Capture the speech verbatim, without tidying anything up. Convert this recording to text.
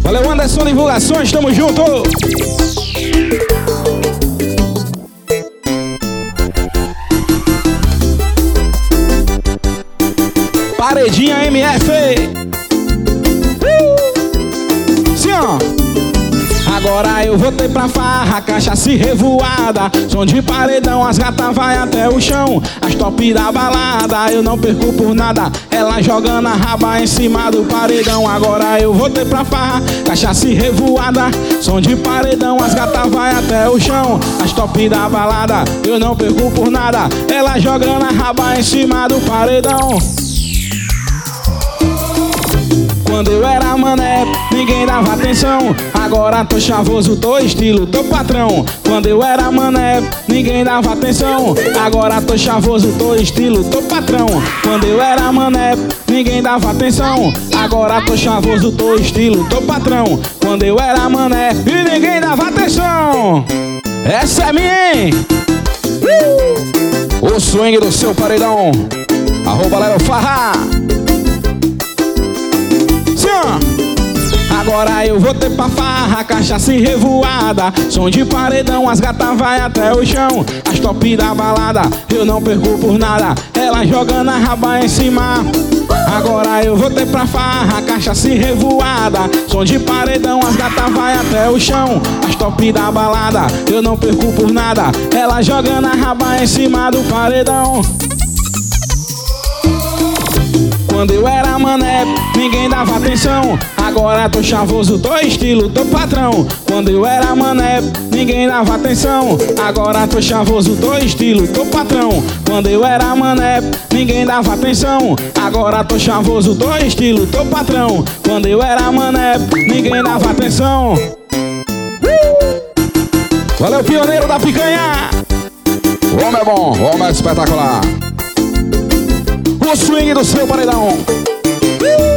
Valeu, Anderson Divulgações, tamo junto. Paredinha M F. uh! Sim, ó. Agora eu voltei pra farra, cachaça e revoada. Som de paredão, as gatas vai até o chão. As top da balada, eu não perco por nada. Ela jogando a raba em cima do paredão. Agora eu voltei pra farra, cachaça e revoada. Som de paredão, as gatas vai até o chão. As top da balada, eu não perco por nada. Ela jogando a raba em cima do paredão. Quando eu era mané, ninguém dava atenção. Agora tô chavoso, tô estilo, tô patrão. Quando eu era mané, ninguém dava atenção. Agora tô chavoso, tô estilo, tô patrão. Quando eu era mané, ninguém dava atenção. Agora tô chavoso, tô estilo, tô patrão. Quando eu era mané e ninguém dava atenção. Essa é minha, hein? Uh! O swing do seu paredão. Arroba Léo Farra. Agora eu voltei pra farra, cachaça e revoada. Som de paredão, as gatas vai até o chão. As top da balada, eu não perco por nada. Ela jogando a raba em cima. Agora eu voltei pra farra, cachaça e revoada. Som de paredão, as gatas vai até o chão. As top da balada, eu não perco por nada. Ela jogando a raba em cima do paredão. Quando eu era mané, ninguém dava atenção. Agora tô chavoso, tô estilo, tô patrão. Quando eu era mané, ninguém dava atenção. Agora tô chavoso, tô estilo, tô patrão. Quando eu era mané, ninguém dava atenção. Agora tô chavoso, tô estilo, tô patrão. Quando eu era mané, ninguém dava atenção. Valeu, pioneiro da picanha. O homem é bom, o homem é espetacular. O swing do seu paredão.